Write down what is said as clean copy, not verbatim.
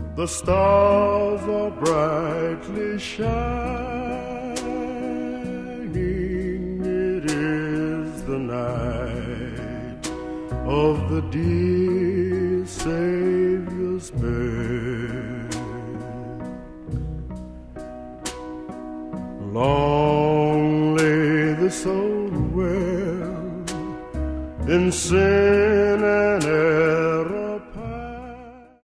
The stars are brightly shining. It is the night of the dear Savior's birth. Long lay the soul dwell in sin and error,